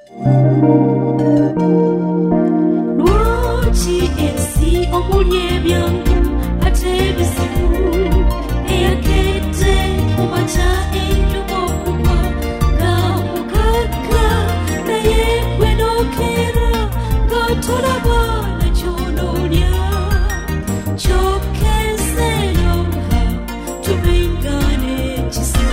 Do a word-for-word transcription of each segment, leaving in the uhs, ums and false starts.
Lwaki ensi omuli ebyangu ate ebizibu eyakedde ku makya enjuba okugwa nga mugagga naye gwe n'okeera nga tolaba na ky'onoolya kyokka ensi eno tubengaana ekisa.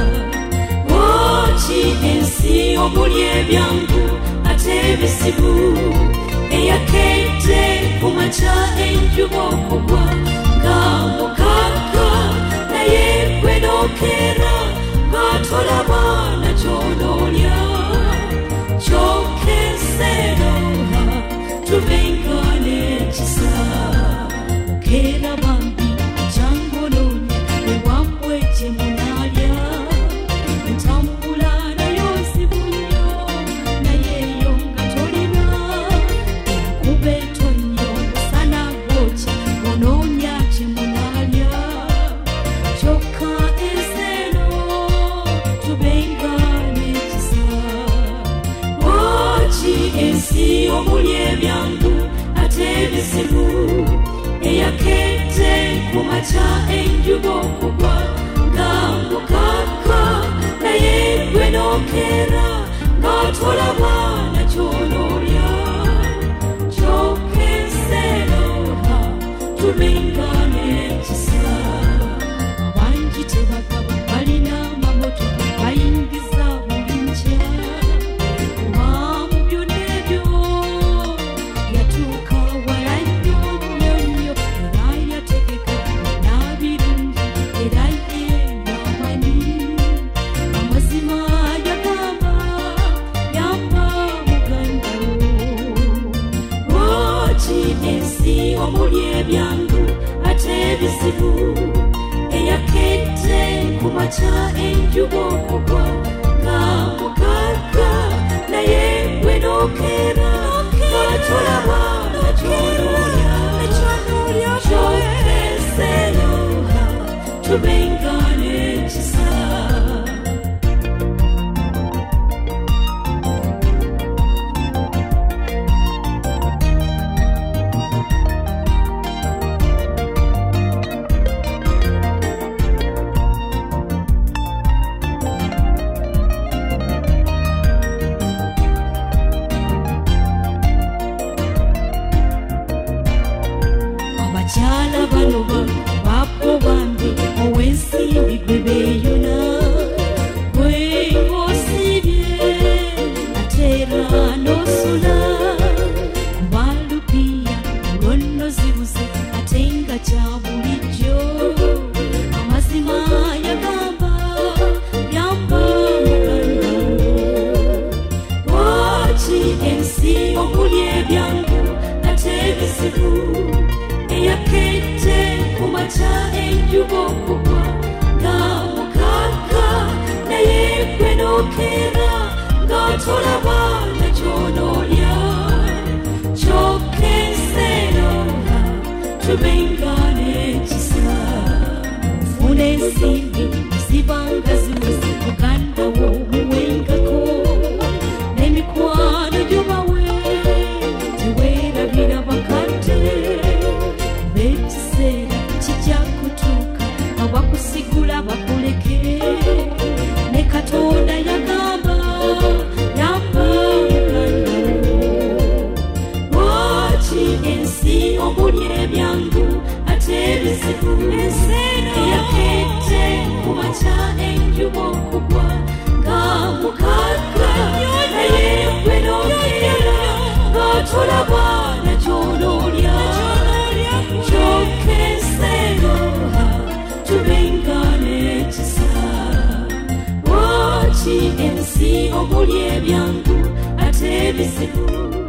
Lwaki ensi omuli ebyangu ate ebizibu eyakedde ku makya enjuba okugwa nga mugagga naye gwe n'okeera nga tolaba na ky'onoolya kyokka ensi eno tubengaana ekisa. Keera bambi kyangoloonya ewambwe gye munaalya entambula nayo nzibu nnyo naye eyo nga tolina enkuba etonnyo musana gwokya onoonya gye munaalya kyokka ensi eno tubengaana ekisa. Lwaki ensi omuli ebyangu ate ebizibu eyakedde ku makya enjuba okugwa nga mugagga naye gwe n'okeera nga tolaba na ky'onoolya kyokka ensi eno tubengaana ekisa. Abangi tebagaba balina amamotoka bayingiza buli nkya kuba mu byonna ebyo yatuuka wala nnyo nnyo nnyo era yategeka n'abirungi era ye yamanyi amazima yagamba yamba muganda wo. Lwaki ensi omuli ebyangu ate ebizibu eyakedde ku makya enjuba okugwa nga mugagga naye gwe n'okeera nga tolaba na ky'onoolya kyokka ensi eno tubengaana ekisa. Abakyala bano babo bambi ow'ensimbi gwe beeyuna gwe ng'osibye ate era n'osula kuba lupiya olw'onno zibuze ate nga kya bulijjo amazima yagamba yamba muganda wo. Lwaki ensi omuli ebyangu ate ebizibu eyakedde ku makya enjuba okugwa nga mugagga naye gwe n'okeera nga tolaba na ky'onoolya kyokka ensi eno tubengaana ekisa. Ofuna ensimbi zibanga ziweze muganda wo muwengako n'emikwano gyobawe teweerabira bakadde ekiseera kijja kutuuka abakusigula bakuleke ne Katonda yagamba yamba muganda wo. Lwaki ensi omuli ebyangu ate ebizibu eyakedde ku makya enjuba okugwa nga mugagga naye gwe n'okeera nga tolaba na ky'onoolya kyokka ensi eno tubengaana ekisa. Lwaki ensi omuli ebyangu ate ebizibu